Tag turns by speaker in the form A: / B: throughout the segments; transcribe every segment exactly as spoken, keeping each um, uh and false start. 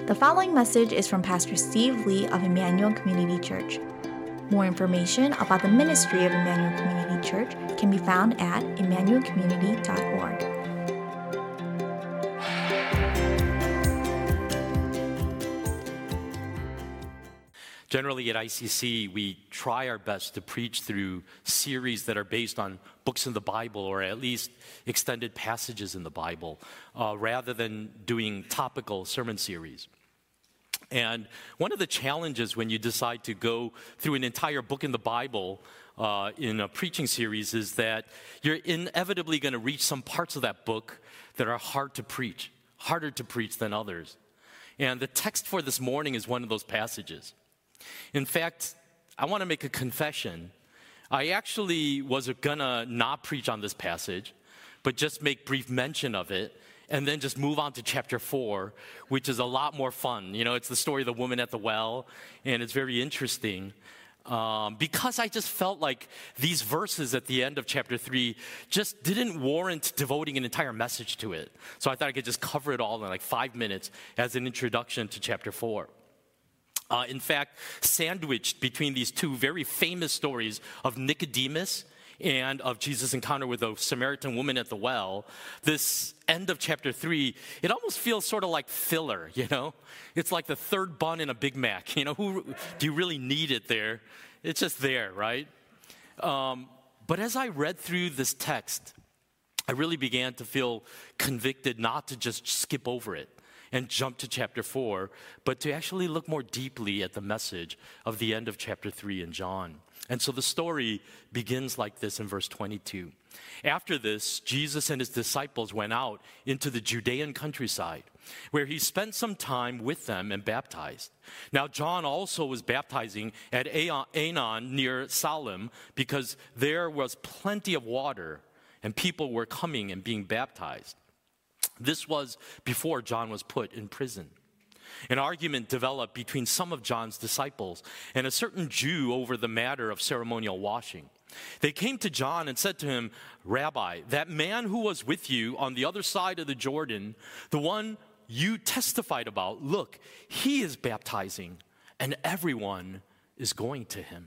A: The following message is from Pastor Steve Lee of Emmanuel Community Church. More information about the ministry of Emmanuel Community Church can be found at emmanuel community dot org.
B: Generally at I C C, we try our best to preach through series that are based on books in the Bible or at least extended passages in the Bible, uh, rather than doing topical sermon series. And one of the challenges when you decide to go through an entire book in the Bible uh, in a preaching series is that you're inevitably going to reach some parts of that book that are hard to preach, harder to preach than others. And the text for this morning is one of those passages. In fact, I want to make a confession. I actually was gonna not preach on this passage, but just make brief mention of it, and then just move on to chapter four, which is a lot more fun. You know, it's the story of the woman at the well, and it's very interesting. Um, because I just felt like these verses at the end of chapter three just didn't warrant devoting an entire message to it. So I thought I could just cover it all in like five minutes as an introduction to chapter four. Uh, in fact, sandwiched between these two very famous stories of Nicodemus and of Jesus' encounter with a Samaritan woman at the well, this end of chapter three, it almost feels sort of like filler, you know? It's like the third bun in a Big Mac. You know, who do you really need it there? It's just there, right? Um, but as I read through this text, I really began to feel convicted not to just skip over it and jump to chapter four, but to actually look more deeply at the message of the end of chapter three in John. And so the story begins like this in verse twenty-two. After this, Jesus and his disciples went out into the Judean countryside, where he spent some time with them and baptized. Now John also was baptizing at Aenon near Salim, because there was plenty of water, and people were coming and being baptized. This was before John was put in prison. An argument developed between some of John's disciples and a certain Jew over the matter of ceremonial washing. They came to John and said to him, "Rabbi, that man who was with you on the other side of the Jordan, the one you testified about, look, he is baptizing, and everyone is going to him."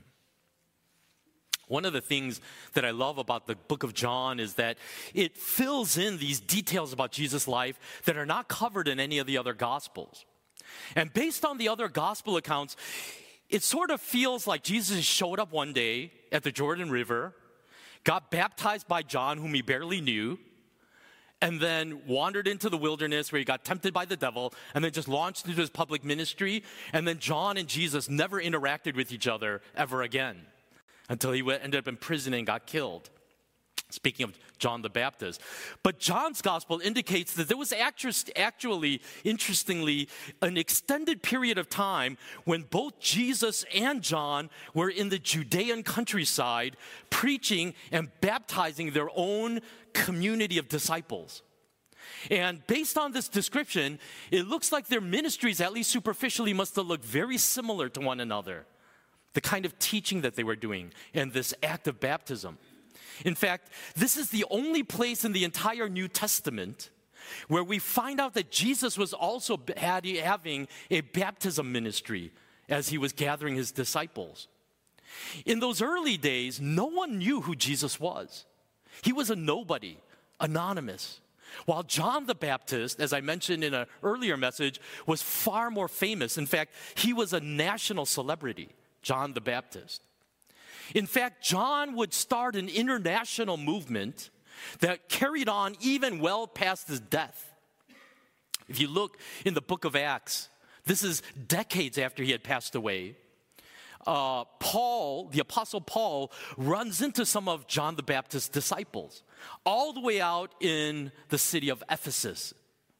B: One of the things that I love about the book of John is that it fills in these details about Jesus' life that are not covered in any of the other Gospels. And based on the other Gospel accounts, it sort of feels like Jesus showed up one day at the Jordan River, got baptized by John, whom he barely knew, and then wandered into the wilderness where he got tempted by the devil, and then just launched into his public ministry. And then John and Jesus never interacted with each other ever again, until he ended up in prison and got killed. Speaking of John the Baptist. But John's gospel indicates that there was actually, interestingly, an extended period of time when both Jesus and John were in the Judean countryside preaching and baptizing their own community of disciples. And based on this description, it looks like their ministries, at least superficially, must have looked very similar to one another. The kind of teaching that they were doing and this act of baptism. In fact, this is the only place in the entire New Testament where we find out that Jesus was also having a baptism ministry as he was gathering his disciples. In those early days, no one knew who Jesus was. He was a nobody, anonymous. While John the Baptist, as I mentioned in an earlier message, was far more famous. In fact, he was a national celebrity. John the Baptist. In fact, John would start an international movement that carried on even well past his death. If you look in the book of Acts, this is decades after he had passed away. Uh, Paul, the Apostle Paul, runs into some of John the Baptist's disciples, all the way out in the city of Ephesus.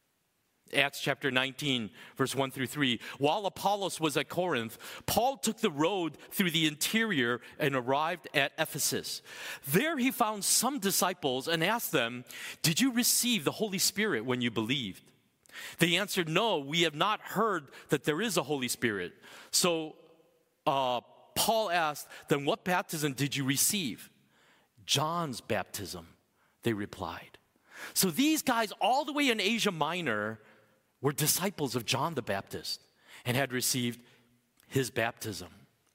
B: Acts chapter nineteen, verse one through three. While Apollos was at Corinth, Paul took the road through the interior and arrived at Ephesus. There he found some disciples and asked them, "Did you receive the Holy Spirit when you believed?" They answered, "No, we have not heard that there is a Holy Spirit." So uh, Paul asked, "Then what baptism did you receive?" "John's baptism," they replied. So these guys all the way in Asia Minor were disciples of John the Baptist and had received his baptism.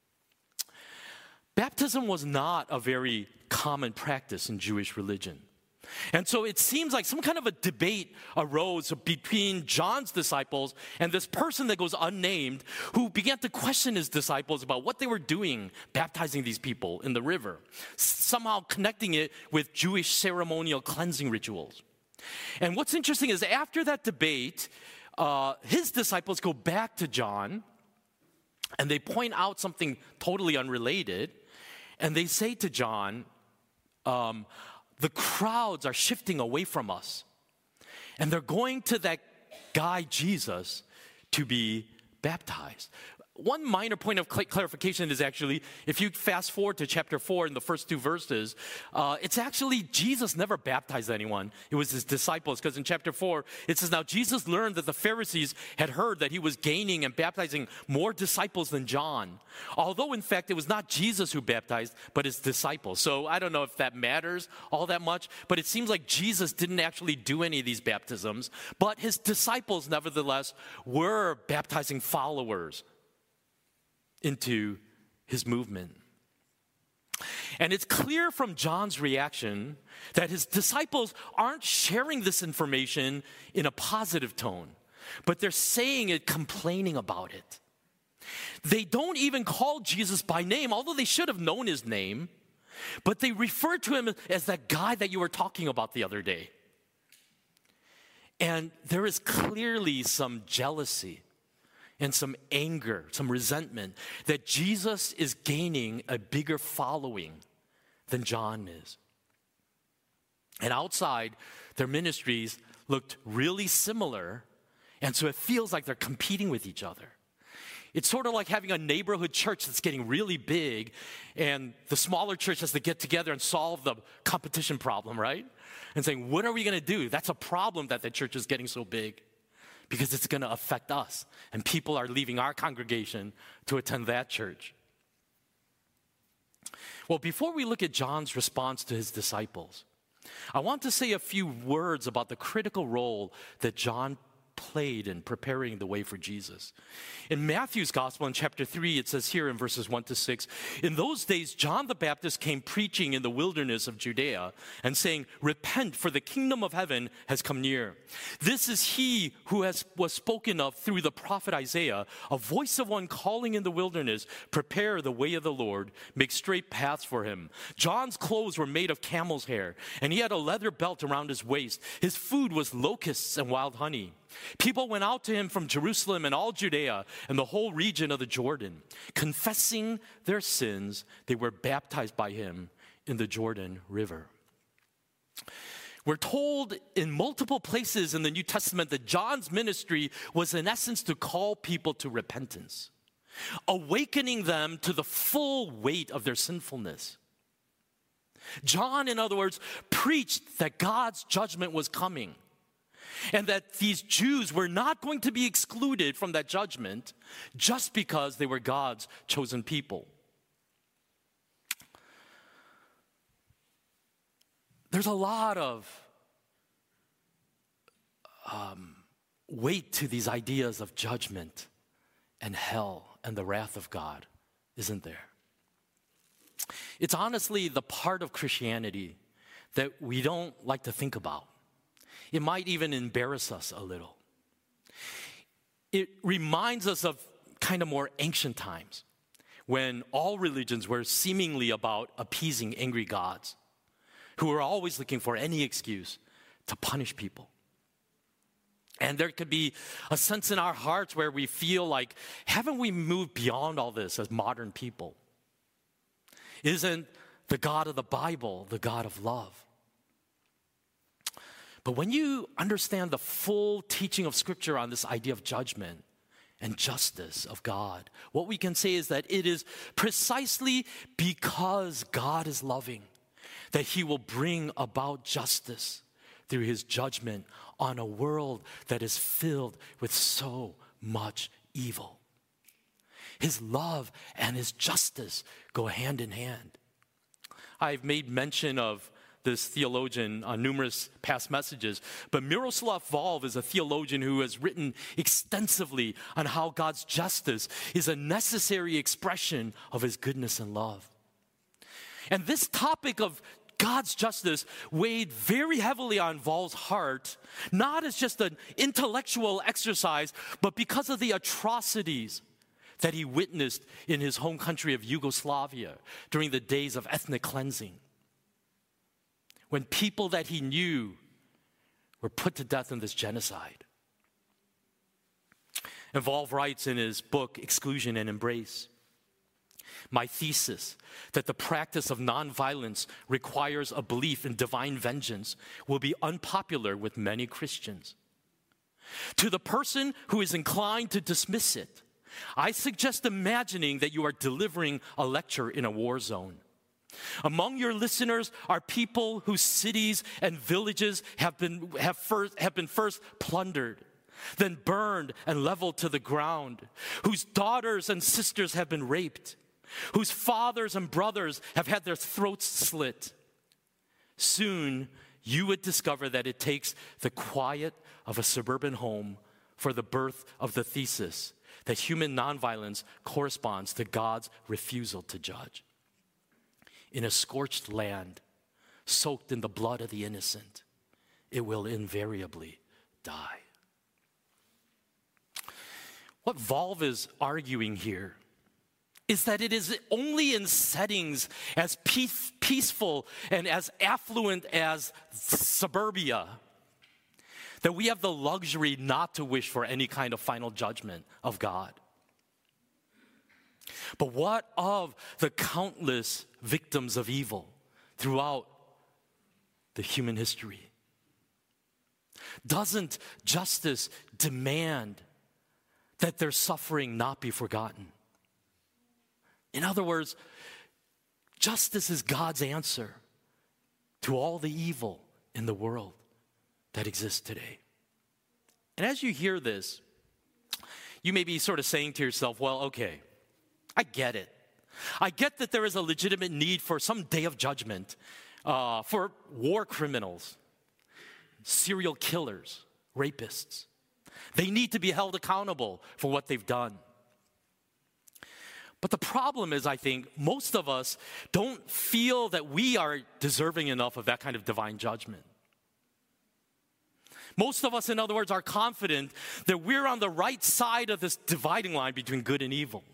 B: Baptism was not a very common practice in Jewish religion. And so it seems like some kind of a debate arose between John's disciples and this person that goes unnamed who began to question his disciples about what they were doing baptizing these people in the river, somehow connecting it with Jewish ceremonial cleansing rituals. And what's interesting is after that debate, uh, his disciples go back to John and they point out something totally unrelated. And they say to John, um, the crowds are shifting away from us. And they're going to that guy, Jesus, to be baptized. One minor point of cl- clarification is actually, if you fast forward to chapter four in the first two verses, uh, it's actually Jesus never baptized anyone. It was his disciples, because in chapter four, it says, now Jesus learned that the Pharisees had heard that he was gaining and baptizing more disciples than John. Although, in fact, it was not Jesus who baptized, but his disciples. So I don't know if that matters all that much, but it seems like Jesus didn't actually do any of these baptisms, but his disciples, nevertheless, were baptizing followers into his movement. And it's clear from John's reaction that his disciples aren't sharing this information in a positive tone, but they're saying it, complaining about it. They don't even call Jesus by name, although they should have known his name, but they refer to him as that guy that you were talking about the other day. And there is clearly some jealousy and some anger, some resentment that Jesus is gaining a bigger following than John is. And outside, their ministries looked really similar, and so it feels like they're competing with each other. It's sort of like having a neighborhood church that's getting really big, and the smaller church has to get together and solve the competition problem, right? And saying, what are we going to do? That's a problem that the church is getting so big, because it's going to affect us. And people are leaving our congregation to attend that church. Well, before we look at John's response to his disciples, I want to say a few words about the critical role that John played in preparing the way for Jesus. In Matthew's gospel in chapter three, it says here in verses one to six, in those days, John the Baptist came preaching in the wilderness of Judea and saying, repent, for the kingdom of heaven has come near. This is he who has was spoken of through the prophet Isaiah, a voice of one calling in the wilderness, prepare the way of the Lord, make straight paths for him. John's clothes were made of camel's hair, and he had a leather belt around his waist. His food was locusts and wild honey. People went out to him from Jerusalem and all Judea and the whole region of the Jordan. Confessing their sins, they were baptized by him in the Jordan River. We're told in multiple places in the New Testament that John's ministry was in essence to call people to repentance, awakening them to the full weight of their sinfulness. John, in other words, preached that God's judgment was coming, and that these Jews were not going to be excluded from that judgment just because they were God's chosen people. There's a lot of um, weight to these ideas of judgment and hell and the wrath of God, isn't there? It's honestly the part of Christianity that we don't like to think about. It might even embarrass us a little. It reminds us of kind of more ancient times when all religions were seemingly about appeasing angry gods who were always looking for any excuse to punish people. And there could be a sense in our hearts where we feel like, haven't we moved beyond all this as modern people? Isn't the God of the Bible the God of love? But when you understand the full teaching of Scripture on this idea of judgment and justice of God, what we can say is that it is precisely because God is loving that he will bring about justice through his judgment on a world that is filled with so much evil. His love and his justice go hand in hand. I've made mention of this theologian on numerous past messages, but Miroslav Volf is a theologian who has written extensively on how God's justice is a necessary expression of his goodness and love. And this topic of God's justice weighed very heavily on Volf's heart, not as just an intellectual exercise, but because of the atrocities that he witnessed in his home country of Yugoslavia during the days of ethnic cleansing, when people that he knew were put to death in this genocide. And Volf writes in his book, Exclusion and Embrace, "My thesis that the practice of nonviolence requires a belief in divine vengeance will be unpopular with many Christians. To the person who is inclined to dismiss it, I suggest imagining that you are delivering a lecture in a war zone. Among your listeners are people whose cities and villages have been, have first, have been first plundered, then burned and leveled to the ground, whose daughters and sisters have been raped, whose fathers and brothers have had their throats slit. Soon, you would discover that it takes the quiet of a suburban home for the birth of the thesis that human nonviolence corresponds to God's refusal to judge. In a scorched land, soaked in the blood of the innocent, it will invariably die." What Volf is arguing here is that it is only in settings as peace, peaceful and as affluent as suburbia that we have the luxury not to wish for any kind of final judgment of God. But what of the countless victims of evil throughout the human history? Doesn't justice demand that their suffering not be forgotten? In other words, justice is God's answer to all the evil in the world that exists today. And as you hear this, you may be sort of saying to yourself, well, okay, I get it. I get that there is a legitimate need for some day of judgment uh, for war criminals, serial killers, rapists. They need to be held accountable for what they've done. But the problem is, I think, most of us don't feel that we are deserving enough of that kind of divine judgment. Most of us, in other words, are confident that we're on the right side of this dividing line between good and evil.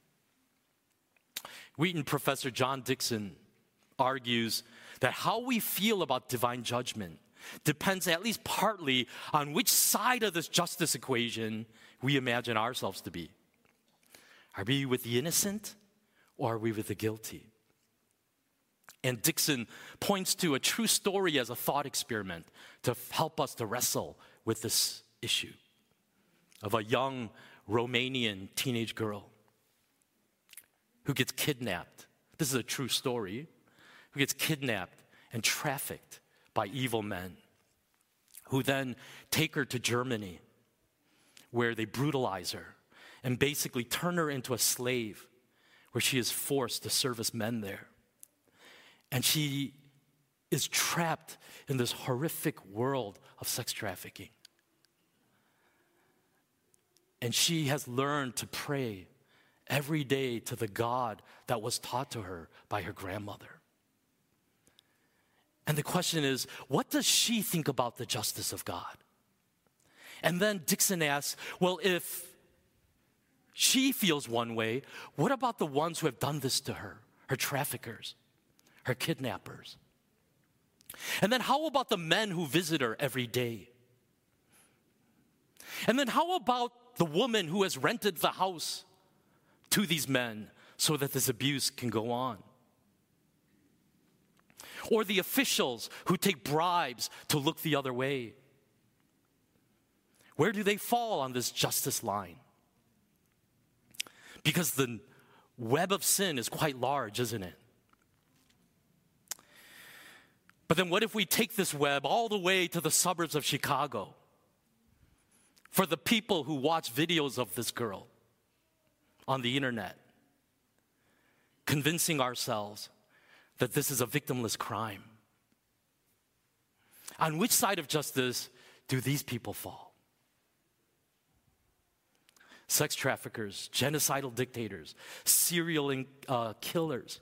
B: Wheaton professor John Dickson argues that how we feel about divine judgment depends at least partly on which side of this justice equation we imagine ourselves to be. Are we with the innocent or are we with the guilty? And Dickson points to a true story as a thought experiment to help us to wrestle with this issue of a young Romanian teenage girl who gets kidnapped. This is a true story. Who gets kidnapped and trafficked by evil men who then take her to Germany where they brutalize her and basically turn her into a slave where she is forced to service men there. And she is trapped in this horrific world of sex trafficking. And she has learned to pray every day to the God that was taught to her by her grandmother. And the question is, what does she think about the justice of God? And then Dickson asks, well, if she feels one way, what about the ones who have done this to her, her traffickers, her kidnappers? And then how about the men who visit her every day? And then how about the woman who has rented the house to these men so that this abuse can go on? Or the officials who take bribes to look the other way? Where do they fall on this justice line? Because the web of sin is quite large, isn't it? But then what if we take this web all the way to the suburbs of Chicago for the people who watch videos of this girl on the internet, convincing ourselves that this is a victimless crime? On which side of justice do these people fall? Sex traffickers, genocidal dictators, serial uh, killers.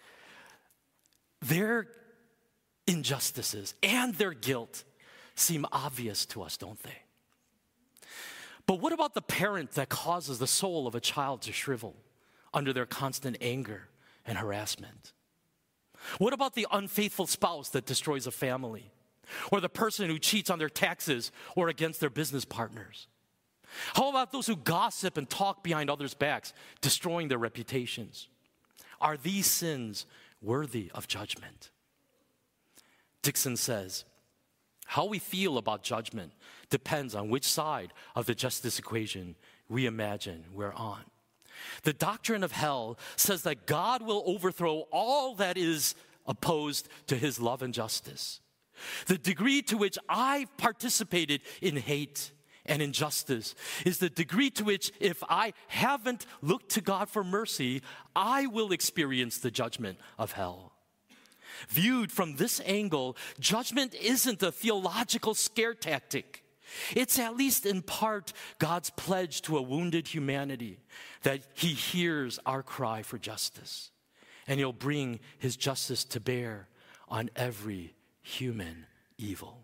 B: Their injustices and their guilt seem obvious to us, don't they? But what about the parent that causes the soul of a child to shrivel under their constant anger and harassment? What about the unfaithful spouse that destroys a family? Or the person who cheats on their taxes or against their business partners? How about those who gossip and talk behind others' backs, destroying their reputations? Are these sins worthy of judgment? Dixon says, how we feel about judgment depends on which side of the justice equation we imagine we're on. The doctrine of hell says that God will overthrow all that is opposed to his love and justice. The degree to which I've participated in hate and injustice is the degree to which, if I haven't looked to God for mercy, I will experience the judgment of hell. Viewed from this angle, judgment isn't a theological scare tactic. It's at least in part God's pledge to a wounded humanity that he hears our cry for justice, and he'll bring his justice to bear on every human evil.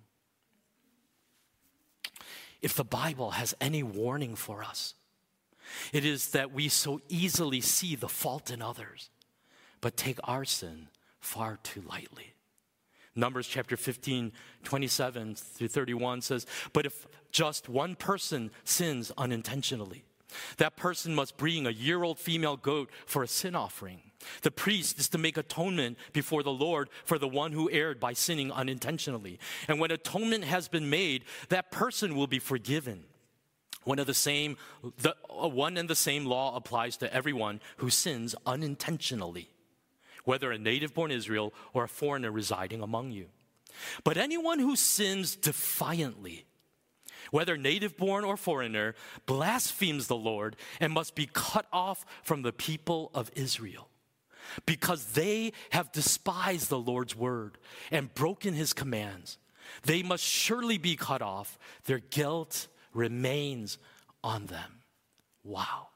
B: If the Bible has any warning for us, it is that we so easily see the fault in others, but take our sin far too lightly. Numbers chapter fifteen, twenty-seven through thirty-one says, but if just one person sins unintentionally, that person must bring a year-old female goat for a sin offering. The priest is to make atonement before the Lord for the one who erred by sinning unintentionally. And when atonement has been made, that person will be forgiven. One of the same, the, one and the same law applies to everyone who sins unintentionally, whether a native-born Israel or a foreigner residing among you. But anyone who sins defiantly, whether native-born or foreigner, blasphemes the Lord and must be cut off from the people of Israel, because they have despised the Lord's word and broken his commands. They must surely be cut off. Their guilt remains on them. Wow.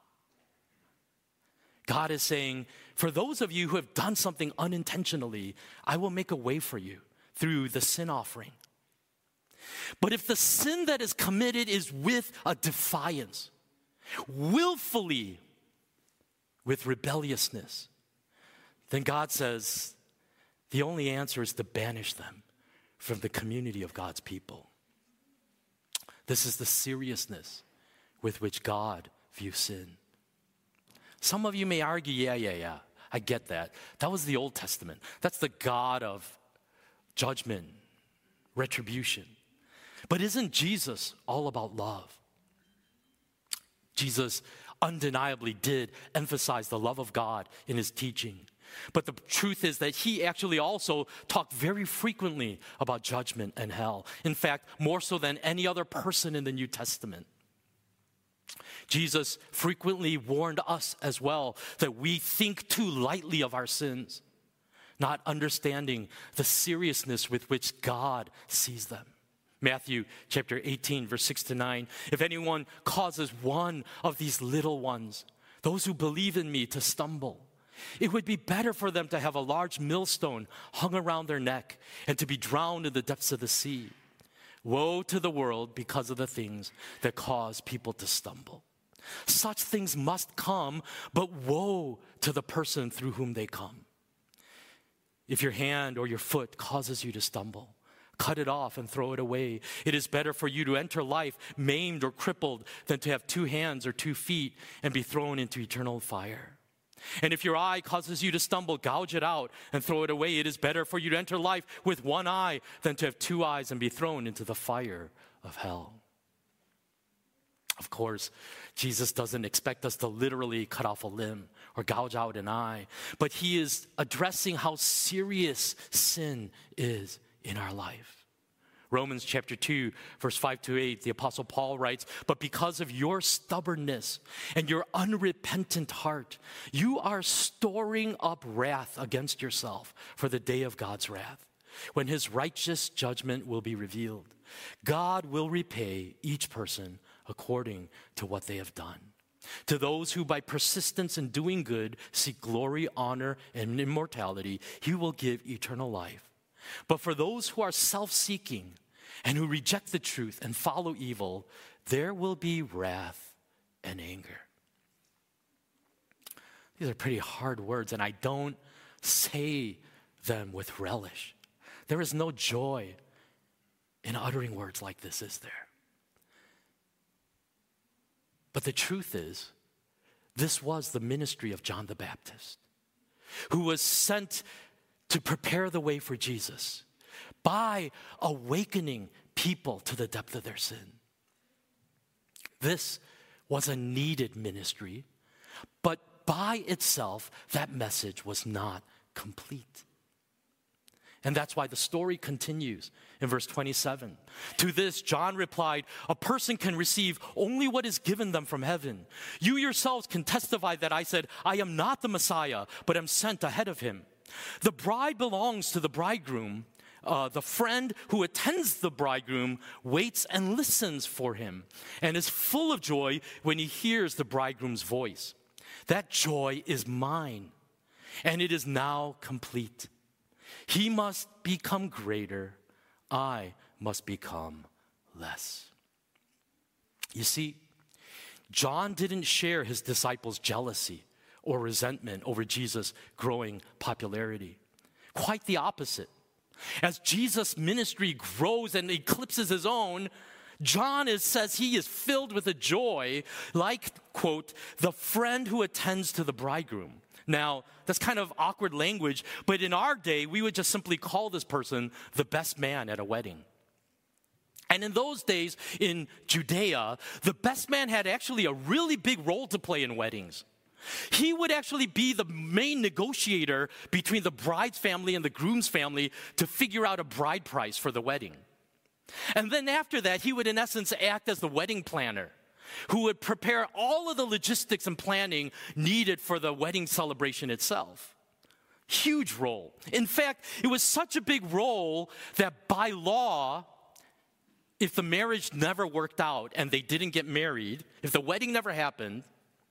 B: God is saying, for those of you who have done something unintentionally, I will make a way for you through the sin offering. But if the sin that is committed is with a defiance, willfully, with rebelliousness, then God says the only answer is to banish them from the community of God's people. This is the seriousness with which God views sin. Some of you may argue, yeah, yeah, yeah, I get that. That was the Old Testament. That's the God of judgment, retribution. But isn't Jesus all about love? Jesus undeniably did emphasize the love of God in his teaching. But the truth is that he actually also talked very frequently about judgment and hell. In fact, more so than any other person in the New Testament. Jesus frequently warned us as well that we think too lightly of our sins, not understanding the seriousness with which God sees them. Matthew chapter eighteen, verse six to nine. If anyone causes one of these little ones, those who believe in me, to stumble, it would be better for them to have a large millstone hung around their neck and to be drowned in the depths of the sea. Woe to the world because of the things that cause people to stumble. Such things must come, but woe to the person through whom they come. If your hand or your foot causes you to stumble, cut it off and throw it away. It is better for you to enter life maimed or crippled than to have two hands or two feet and be thrown into eternal fire. And if your eye causes you to stumble, gouge it out and throw it away. It is better for you to enter life with one eye than to have two eyes and be thrown into the fire of hell. Of course, Jesus doesn't expect us to literally cut off a limb or gouge out an eye, but he is addressing how serious sin is in our life. Romans chapter two, verse five to eight, the Apostle Paul writes, but because of your stubbornness and your unrepentant heart, you are storing up wrath against yourself for the day of God's wrath. when his righteous judgment will be revealed. God will repay each person according to what they have done. To those who by persistence in doing good seek glory, honor, and immortality, he will give eternal life. But for those who are self-seeking and who reject the truth and follow evil, there will be wrath and anger. These are pretty hard words, and I don't say them with relish. There is no joy in uttering words like this, is there? But the truth is, this was the ministry of John the Baptist, who was sent to prepare the way for Jesus by awakening people to the depth of their sin. This was a needed ministry, but by itself, that message was not complete. And that's why the story continues in verse twenty-seven. To this, John replied, a person can receive only what is given them from heaven. You yourselves can testify that I said, I am not the Messiah, but am sent ahead of him. The bride belongs to the bridegroom. Uh, the friend who attends the bridegroom waits and listens for him and is full of joy when he hears the bridegroom's voice. That joy is mine, and it is now complete. He must become greater. I must become less. You see, John didn't share his disciples' jealousy or resentment over Jesus' growing popularity. Quite the opposite. As Jesus' ministry grows and eclipses his own, John is, says he is filled with a joy like, quote, the friend who attends to the bridegroom. Now, that's kind of awkward language, but in our day, we would just simply call this person the best man at a wedding. And in those days, in Judea, the best man had actually a really big role to play in weddings. He would actually be the main negotiator between the bride's family and the groom's family to figure out a bride price for the wedding. And then after that, he would in essence act as the wedding planner, who would prepare all of the logistics and planning needed for the wedding celebration itself. Huge role. In fact, it was such a big role that by law, if the marriage never worked out and they didn't get married, if the wedding never happened,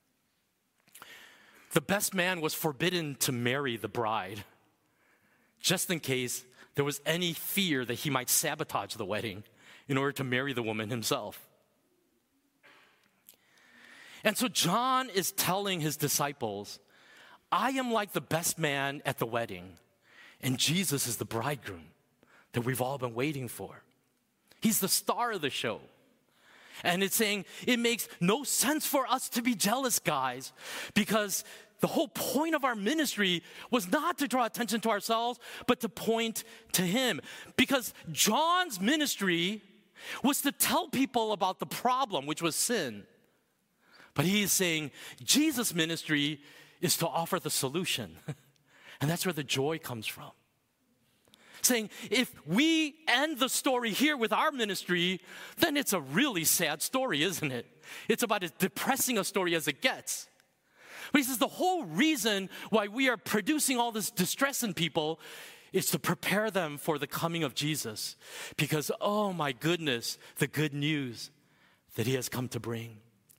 B: the best man was forbidden to marry the bride, just in case there was any fear that he might sabotage the wedding in order to marry the woman himself. And so John is telling his disciples, I am like the best man at the wedding, and Jesus is the bridegroom that we've all been waiting for. He's the star of the show. And it's saying it makes no sense for us to be jealous, guys, because the whole point of our ministry was not to draw attention to ourselves, but to point to him. Because John's ministry was to tell people about the problem, which was sin. But he is saying Jesus' ministry is to offer the solution. And that's where the joy comes from. Saying, if we end the story here with our ministry, then it's a really sad story, isn't it? It's about as depressing a story as it gets. But he says the whole reason why we are producing all this distress in people is to prepare them for the coming of Jesus. Because, oh my goodness, the good news that he has come to bring.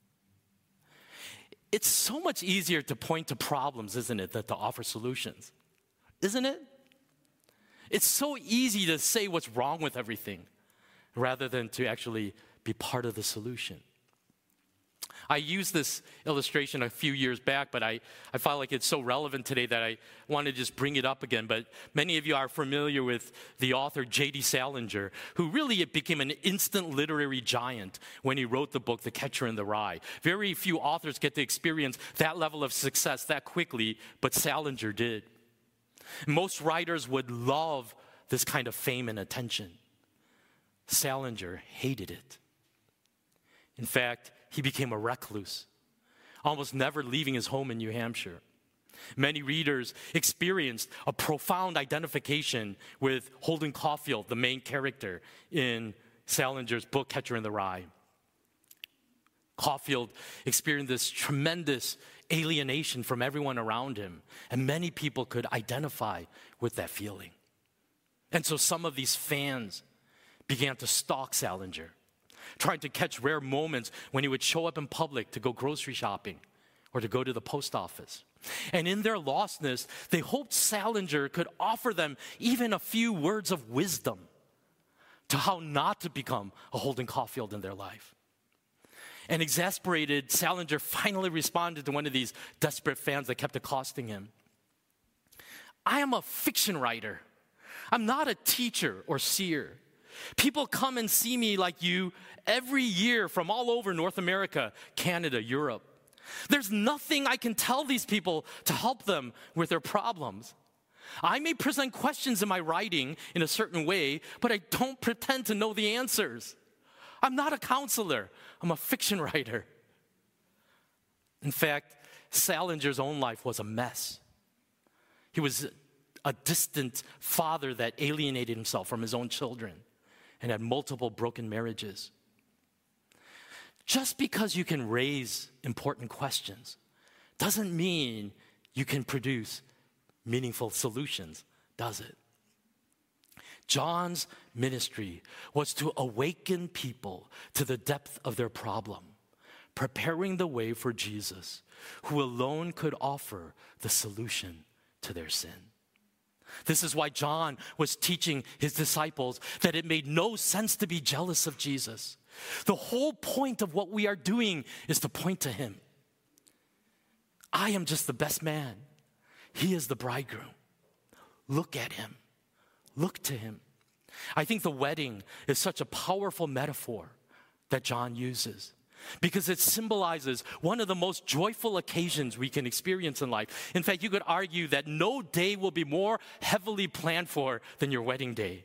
B: It's so much easier to point to problems, isn't it, than to offer solutions? Isn't it? It's so easy to say what's wrong with everything rather than to actually be part of the solution. I used this illustration a few years back, but I, I felt like it's so relevant today that I want to just bring it up again. But many of you are familiar with the author J D Salinger, who really became an instant literary giant when he wrote the book, The Catcher in the Rye. Very few authors get to experience that level of success that quickly, but Salinger did. Most writers would love this kind of fame and attention. Salinger hated it. In fact, he became a recluse, almost never leaving his home in New Hampshire. Many readers experienced a profound identification with Holden Caulfield, the main character in Salinger's book, Catcher in the Rye. Caulfield experienced this tremendous alienation from everyone around him, and many people could identify with that feeling. And so some of these fans began to stalk Salinger, trying to catch rare moments when he would show up in public to go grocery shopping or to go to the post office. And in their lostness, they hoped Salinger could offer them even a few words of wisdom to how not to become a Holden Caulfield in their life. And exasperated, Salinger finally responded to one of these desperate fans that kept accosting him. I am a fiction writer. I'm not a teacher or seer. People come and see me like you every year from all over North America, Canada, Europe. There's nothing I can tell these people to help them with their problems. I may present questions in my writing in a certain way, but I don't pretend to know the answers. I'm not a counselor. I'm a fiction writer. In fact, Salinger's own life was a mess. He was a distant father that alienated himself from his own children and had multiple broken marriages. Just because you can raise important questions doesn't mean you can produce meaningful solutions, does it? John's ministry was to awaken people to the depth of their problem, preparing the way for Jesus, who alone could offer the solution to their sin. This is why John was teaching his disciples that it made no sense to be jealous of Jesus. The whole point of what we are doing is to point to him. I am just the best man. He is the bridegroom. Look at him. Look to him. I think the wedding is such a powerful metaphor that John uses because it symbolizes one of the most joyful occasions we can experience in life. In fact, you could argue that no day will be more heavily planned for than your wedding day.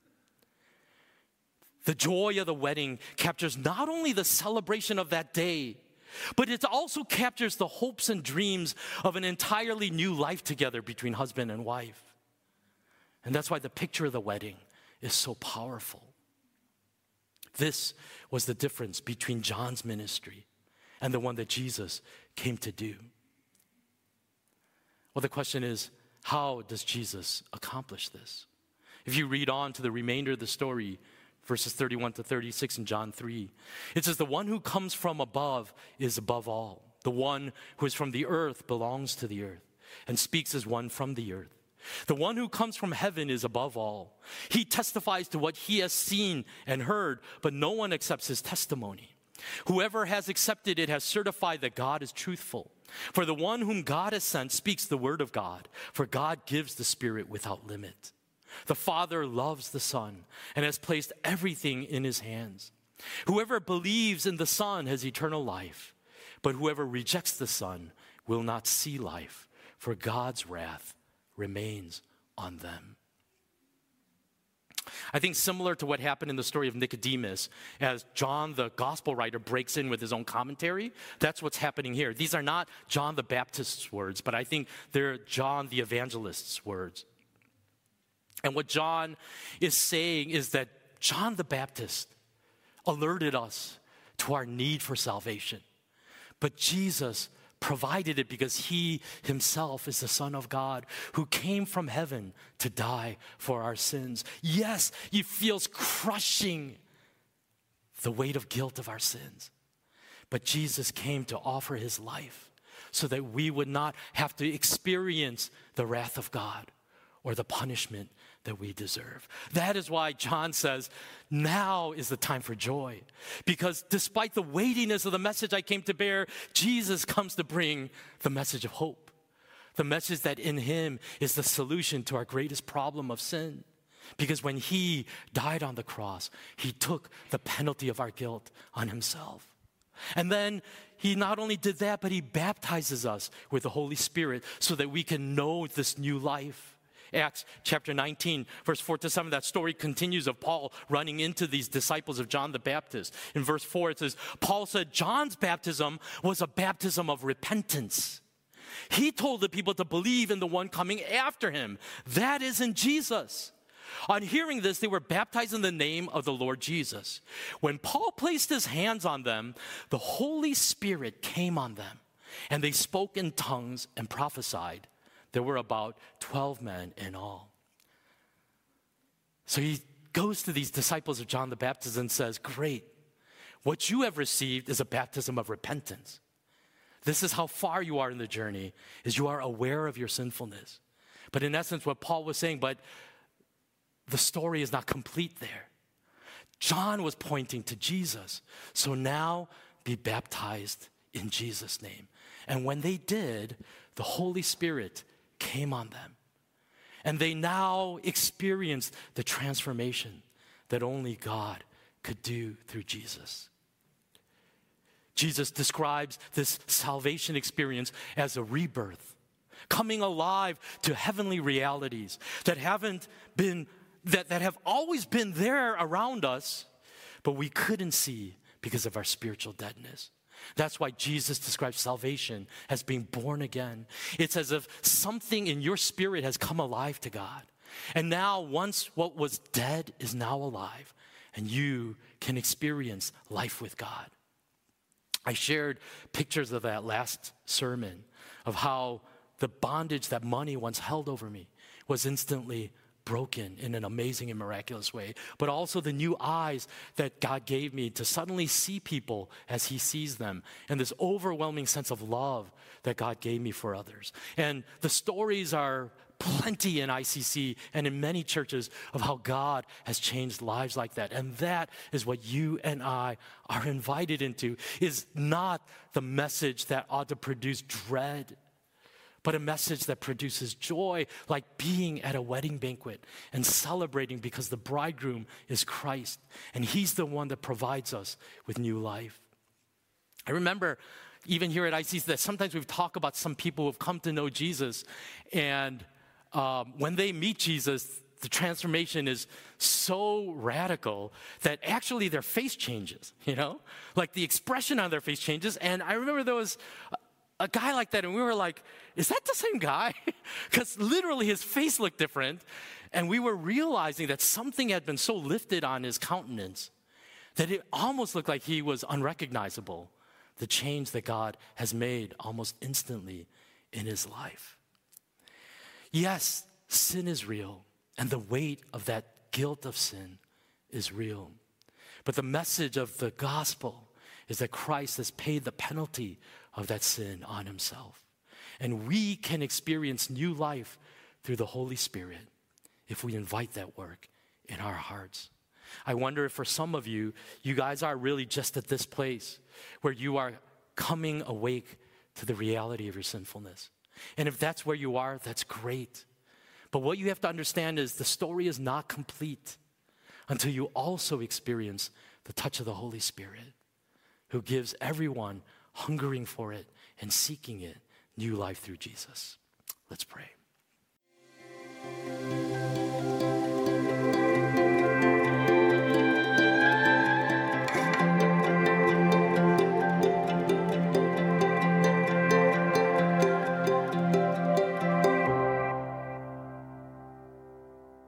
B: The joy of the wedding captures not only the celebration of that day, but it also captures the hopes and dreams of an entirely new life together between husband and wife. And that's why the picture of the wedding is so powerful. This was the difference between John's ministry and the one that Jesus came to do. Well, the question is, how does Jesus accomplish this? If you read on to the remainder of the story, verses thirty-one to thirty-six in John three, it says, the one who comes from above is above all. The one who is from the earth belongs to the earth and speaks as one from the earth. The one who comes from heaven is above all. He testifies to what he has seen and heard, but no one accepts his testimony. Whoever has accepted it has certified that God is truthful. For the one whom God has sent speaks the word of God, for God gives the Spirit without limit. The Father loves the Son and has placed everything in his hands. Whoever believes in the Son has eternal life, but whoever rejects the Son will not see life, for God's wrath remains on them. I think similar to what happened in the story of Nicodemus, as John the gospel writer breaks in with his own commentary, that's what's happening here. These are not John the Baptist's words, but I think they're John the evangelist's words. And what John is saying is that John the Baptist alerted us to our need for salvation. But Jesus provided it because he himself is the Son of God who came from heaven to die for our sins. Yes, it feels crushing, the weight of guilt of our sins. But Jesus came to offer his life so that we would not have to experience the wrath of God or the punishment that we deserve. That is why John says, now is the time for joy. Because despite the weightiness of the message I came to bear, Jesus comes to bring the message of hope. The message that in him is the solution to our greatest problem of sin. Because when he died on the cross, he took the penalty of our guilt on himself. And then he not only did that, but he baptizes us with the Holy Spirit so that we can know this new life. Acts chapter nineteen, verse four to seven, that story continues of Paul running into these disciples of John the Baptist. In verse four, it says, Paul said, John's baptism was a baptism of repentance. He told the people to believe in the one coming after him. That is in Jesus. On hearing this, they were baptized in the name of the Lord Jesus. When Paul placed his hands on them, the Holy Spirit came on them, and they spoke in tongues and prophesied. There were about twelve men in all. So he goes to these disciples of John the Baptist and says, great, what you have received is a baptism of repentance. This is how far you are in the journey, is you are aware of your sinfulness. But in essence, what Paul was saying, but the story is not complete there. John was pointing to Jesus. So now be baptized in Jesus' name. And when they did, the Holy Spirit came on them. And they now experienced the transformation that only God could do through Jesus. Jesus describes this salvation experience as a rebirth, coming alive to heavenly realities that haven't been, that, that have always been there around us, but we couldn't see because of our spiritual deadness. That's why Jesus describes salvation as being born again. It's as if something in your spirit has come alive to God. And now, once what was dead is now alive, and you can experience life with God. I shared pictures of that last sermon, of how the bondage that money once held over me was instantly broken in an amazing and miraculous way, but also the new eyes that God gave me to suddenly see people as he sees them, and this overwhelming sense of love that God gave me for others. And the stories are plenty in I C C and in many churches of how God has changed lives like that. And that is what you and I are invited into, is not the message that ought to produce dread, but a message that produces joy, like being at a wedding banquet and celebrating because the bridegroom is Christ, and he's the one that provides us with new life. I remember even here at I C C that sometimes we've talked about some people who have come to know Jesus, and um, when they meet Jesus, the transformation is so radical that actually their face changes, you know? Like the expression on their face changes. And I remember there was a guy like that, and we were like, is that the same guy? Because literally his face looked different, and we were realizing that something had been so lifted on his countenance that it almost looked like he was unrecognizable, the change that God has made almost instantly in his life. Yes, sin is real, and the weight of that guilt of sin is real. But the message of the gospel is that Christ has paid the penalty of that sin on himself. And we can experience new life through the Holy Spirit if we invite that work in our hearts. I wonder if for some of you, you guys are really just at this place where you are coming awake to the reality of your sinfulness. And if that's where you are, that's great. But what you have to understand is the story is not complete until you also experience the touch of the Holy Spirit, who gives everyone hungering for it and seeking it new life through Jesus. Let's pray.